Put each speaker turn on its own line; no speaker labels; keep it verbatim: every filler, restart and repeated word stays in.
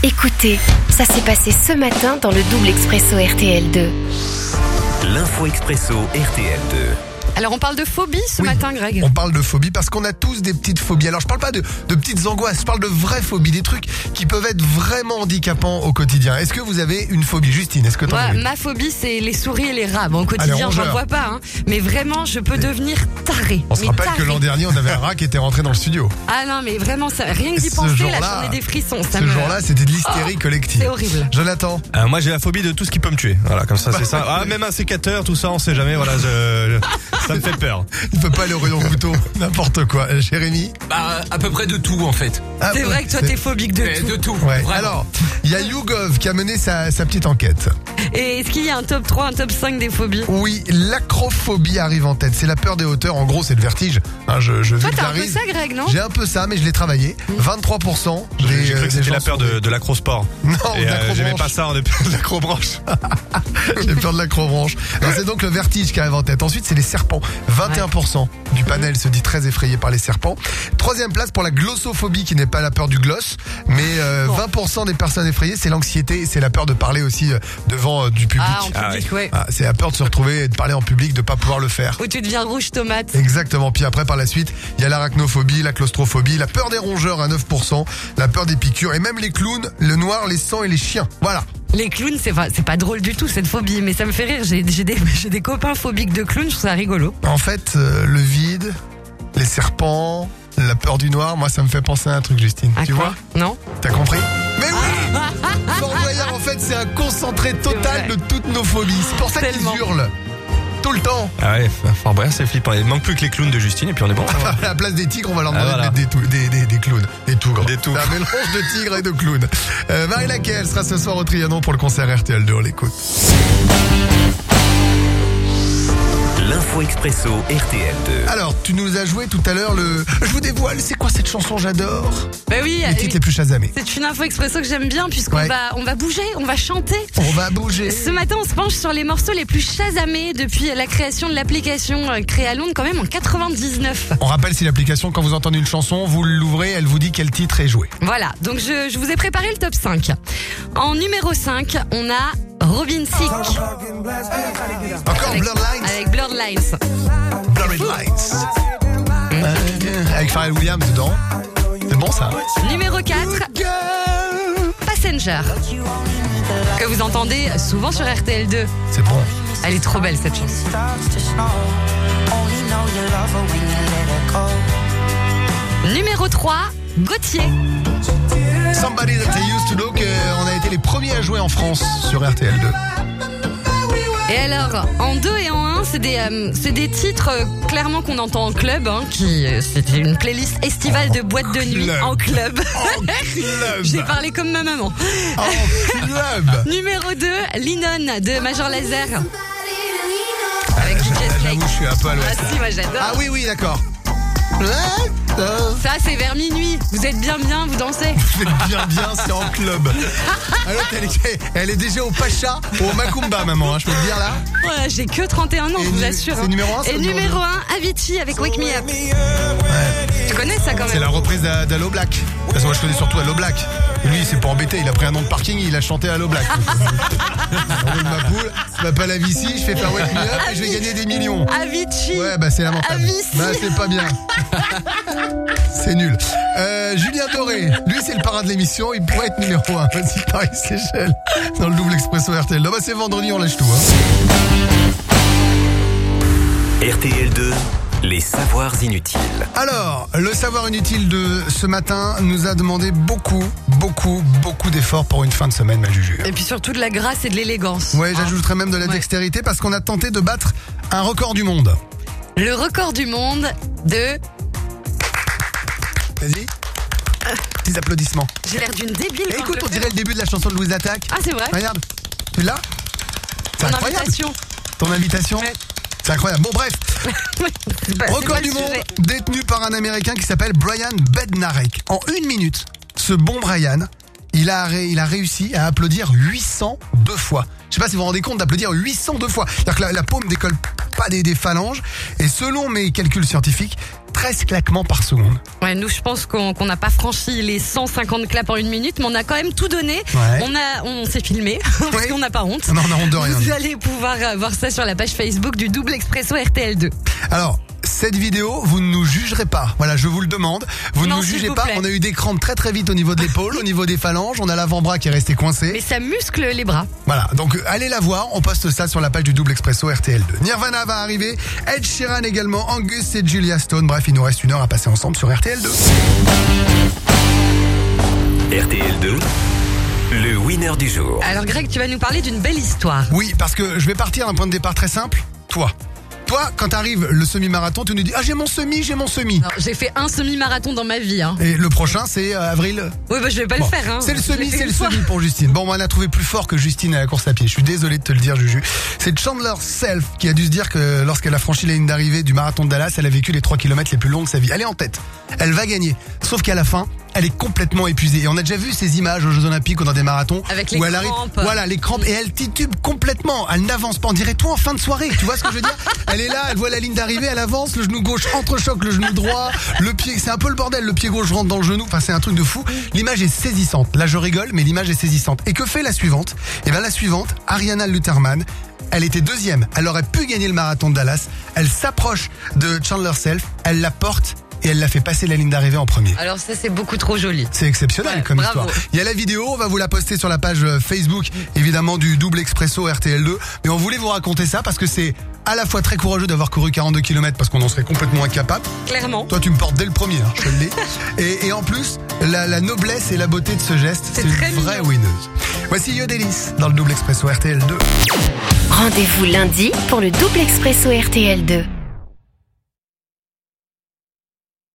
Écoutez, ça s'est passé ce matin dans le double expresso R T L deux.
L'info expresso R T L deux.
Alors on parle de phobie ce
Oui,
matin, Greg.
On parle de phobie parce qu'on a tous des petites phobies. Alors je parle pas de, de petites angoisses, je parle de vraies phobies, des trucs qui peuvent être vraiment handicapants au quotidien. Est-ce que vous avez une phobie, Justine? Est-ce que t'en
Moi,
as une?
ma phobie, c'est les souris et les rats. Bon, au
Ah,
quotidien,
les
j'en
rongeurs.
vois pas, hein. Mais vraiment, je peux devenir taré.
On se
Mais
rappelle
taré.
que l'an dernier, on avait un rat qui était rentré dans le studio.
Ah non, mais vraiment, ça, rien que d'y
Ce
penser, là,
jour-là,
j'en ai des frissons. Ça
Ce
me...
jour-là, c'était de l'hystérie
Oh,
collective.
c'est horrible.
Jonathan?
Euh, moi j'ai la phobie de tout ce qui peut me tuer. Voilà, comme ça c'est ça. Ah, même un sécateur, tout ça, on sait jamais. Voilà, je, je- ça me fait peur.
Il peut pas aller au rayon couteau, n'importe quoi. Euh, Jérémy?
Bah, à peu près de tout en fait.
Ah,
C'est vrai que toi,
c'est-
t'es phobique de
Mais
tout.
de tout.
Ouais.
Vraiment.
Alors, il y a YouGov qui a mené sa, sa petite enquête.
Et est-ce qu'il y a un top trois, un top cinq des phobies?
Oui, l'acrophobie arrive en tête. C'est la peur des hauteurs. En gros, c'est le vertige. Hein, je, je
Toi, t'as un peu
vulgarise.
ça, Greg, non?
J'ai un peu ça, mais je l'ai travaillé. vingt-trois pour cent des,
J'ai j'ai
euh,
cru que
des
c'était
gens
la peur
sont-
de, de l'acrosport.
Non,
Et
de
euh, j'aimais
l'acrobranche.
pas ça, on est peur de l'acrobranche.
J'ai peur de l'acrobranche. Alors, c'est donc le vertige qui arrive en tête. Ensuite, c'est les serpents. vingt et un pour cent du panel se dit très effrayé par les serpents. Troisième place pour la glossophobie, qui n'est pas la peur du gloss, mais euh, vingt pour cent des personnes effrayées, c'est l'anxiété et c'est la peur de parler aussi euh, devant euh, du public.
Ah, en
Ah,
public, ouais.
Ah, c'est la peur de se retrouver et de parler en public, de pas pouvoir le faire.
Où tu deviens rouge tomate.
Exactement. Puis après, par la suite, il y a l'arachnophobie, la claustrophobie, la peur des rongeurs à neuf pour cent, la peur des piqûres et même les clowns, le noir, les sangs et les chiens. Voilà.
Les clowns, c'est pas, c'est pas drôle du tout, cette phobie, mais ça me fait rire. J'ai, j'ai des, j'ai des copains phobiques de clowns, je trouve ça rigolo.
En fait, euh, le vide, les serpents, la peur du noir, moi, ça me fait penser à un truc, Justine.
À
tu
quoi?
vois?
Non?
T'as compris? Mais oui! Fort Boyard, en fait, c'est un concentré total
vrai.
de toutes nos phobies. C'est pour ça qu'ils
Tellement.
hurlent. Tout le temps.
Ah ouais, Fort Boyard c'est flippant. Il manque plus que les clowns de Justine et puis on est bon. ça va.
À la place des tigres, on va leur
Ah,
demander
voilà.
de mettre des, tou- des, des, des clowns. Des tougres.
Des tougres.
C'est un mélange de tigres et de clowns. Euh, Marie Laquelle sera ce soir au Trianon pour le concert R T L deux. On l'écoute.
L'info expresso R T L deux.
Alors, tu nous as joué tout à l'heure le... Je vous dévoile, c'est quoi cette chanson? J'adore.
Bah oui,
Les titres les plus chasamés.
c'est une info expresso que j'aime bien puisqu'on
Ouais.
va, on va bouger, on va chanter.
On va bouger.
Ce matin, on se penche sur les morceaux les plus chasamés depuis la création de l'application euh, créée à Londres quand même en quatre-vingt-dix-neuf.
On rappelle si l'application, quand vous entendez une chanson, vous l'ouvrez, elle vous dit quel titre est joué.
Voilà, donc je, je vous ai préparé le top cinq. En numéro cinq, on a Robin Thicke
Encore
avec,
Blurred Lines.
avec Blurred Lines.
Blurred Lines. Euh, avec Pharrell Williams dedans. C'est bon ça.
Numéro quatre, Passenger, que vous entendez souvent sur R T L deux.
C'est bon.
Elle est trop belle cette chanson. Numéro trois, Gauthier.
Somebody That I Used to Know, qu'on a été les premiers à jouer en France sur R T L deux.
Et alors, en deux et en un, c'est des, euh, c'est des titres euh, clairement qu'on entend en club, hein, qui euh, c'était une playlist estivale de boîte de nuit
club.
en club.
En club.
J'ai parlé comme ma maman.
En club.
Numéro deux, Linon de Major Lazer. Avec D J Snake.
J'avoue, je suis un peu à
Ah
l'ouest.
si, moi j'adore.
Ah oui, oui, d'accord.
Ça, c'est vers minuit. Vous êtes bien bien, vous dansez.
Vous êtes bien, bien, c'est en club. Alors, elle, est, elle est déjà au Pacha, au Macumba, maman, hein, je peux le dire là.
Voilà, j'ai que trente et un ans,
Et
je vous
nu-
assure.
c'est
hein.
numéro un, ça,
Et
ou numéro
numéro
deux
un, Avicii avec Wake Me Up. Tu connais ça quand
C'est
même?
la reprise d'A- d'Allo Black. Parce que moi je connais surtout Allo Black. Lui c'est pas embêté, il a pris un nom de parking et il a chanté Allo Black. J'enroule ma poule, je m'appelle Avicii, je fais faire Wake Me Up et je vais gagner des millions.
Avicii.
Ouais bah c'est lamentable.
Avicii.
Bah c'est pas bien. C'est nul. Euh, Julien Doré, lui c'est le parrain de l'émission, il pourrait être numéro un. Vas-y Paris Seychelles dans le double expresso R T L. Là bah c'est vendredi, on lâche tout hein.
R T L deux, les savoirs inutiles.
Alors, le savoir inutile de ce matin nous a demandé beaucoup, beaucoup, beaucoup d'efforts pour une fin de semaine, ma Juju.
Et puis surtout de la grâce et de l'élégance.
Ouais, j'ajouterais même de la
Ouais.
dextérité parce qu'on a tenté de battre un record du monde.
Le record du monde de...
Vas-y. Petits applaudissements.
J'ai l'air d'une débile.
Et
quand
écoute,
je
on
le fais.
dirait le début de la chanson de Louise Attaque.
Ah, c'est vrai.
Regarde. Tu l'as? C'est
Ton
incroyable.
invitation.
Ton invitation.
Ouais.
C'est incroyable. Bon, bref.
C'est pas- c'est
Record
pas
du
le
monde
sujet.
détenu par un Américain qui s'appelle Brian Bednarek. En une minute, ce bon Brian, il a, ré- il a réussi à applaudir huit cent deux fois. Je sais pas si vous vous rendez compte d'applaudir huit cent deux fois. C'est-à-dire que la, la paume décolle pas des, des phalanges. Et selon mes calculs scientifiques, treize claquements par seconde.
Ouais, nous, je pense qu'on qu'on n'a pas franchi les cent cinquante claps en une minute, mais on a quand même tout donné.
Ouais.
On a, on s'est filmé parce
Ouais.
qu'on n'a pas honte.
Non, on a honte de rien.
Vous allez pouvoir euh, voir ça sur la page Facebook du Double Expresso R T L deux.
Alors, cette vidéo, vous ne nous jugerez pas. Voilà, je vous le demande. Vous ne
Non,
nous
s'il
jugez
vous
pas.
plaît.
On a eu des crampes très très vite au niveau de l'épaule, au niveau des phalanges. On a l'avant-bras qui est resté coincé.
Mais ça muscle les bras.
Voilà, donc euh, allez la voir. On poste ça sur la page du Double Expresso R T L deux. Nirvana va arriver. Ed Sheeran également. Angus et Julia Stone. Bref, il nous reste une heure à passer ensemble sur R T L deux.
R T L deux, le winner du jour.
Alors Greg, tu vas nous parler d'une belle histoire.
Oui, parce que je vais partir d'un point de départ très simple. Toi. Toi, quand t'arrives le semi-marathon, tu nous dis « Ah, j'ai mon semi, j'ai mon semi
Alors, j'ai fait un semi-marathon dans ma vie. Hein. ».
Et le prochain, c'est euh, avril.
Oui, bah je vais pas
Bon,
le faire. Hein.
c'est le
Je l'ai
semi,
fait
c'est
une
le
fois.
semi pour Justine. Bon, on a trouvé plus fort que Justine à la course à pied. Je suis désolé de te le dire, Juju. C'est Chandler Self qui a dû se dire que lorsqu'elle a franchi la ligne d'arrivée du marathon de Dallas, elle a vécu les trois kilomètres les plus longs de sa vie. Elle est en tête. Elle va gagner. Sauf qu'à la fin, elle est complètement épuisée. Et on a déjà vu ces images aux Jeux Olympiques ou dans des marathons.
Avec les
où elle
crampes.
Voilà, les crampes. Et elle titube complètement. Elle n'avance pas. On dirait toi en fin de soirée. Tu vois ce que je veux dire? Elle est là, elle voit la ligne d'arrivée, elle avance, le genou gauche entrechoque le genou droit, le pied, c'est un peu le bordel, le pied gauche rentre dans le genou. Enfin, c'est un truc de fou. L'image est saisissante. Là, je rigole, mais l'image est saisissante. Et que fait la suivante? Eh ben, la suivante, Ariana Luterman. Elle était deuxième. Elle aurait pu gagner le marathon de Dallas. Elle s'approche de Chandler Self. Elle la porte et elle l'a fait passer la ligne d'arrivée en premier.
Alors ça, c'est beaucoup trop joli.
C'est exceptionnel
Ouais,
comme
bravo.
histoire. Il y a la vidéo, on va vous la poster sur la page euh, Facebook, évidemment, du Double Expresso R T L deux. Mais on voulait vous raconter ça parce que c'est à la fois très courageux d'avoir couru quarante-deux kilomètres parce qu'on en serait complètement incapable.
Clairement.
Toi, tu me portes dès le premier, hein, je te le dis. Et, et en plus, la, la noblesse et la beauté de ce geste,
C'est
c'est
très
une vraie
mignon.
winneuse. Voici Yodelis dans le Double Expresso R T L deux.
Rendez-vous lundi pour le Double Expresso R T L deux.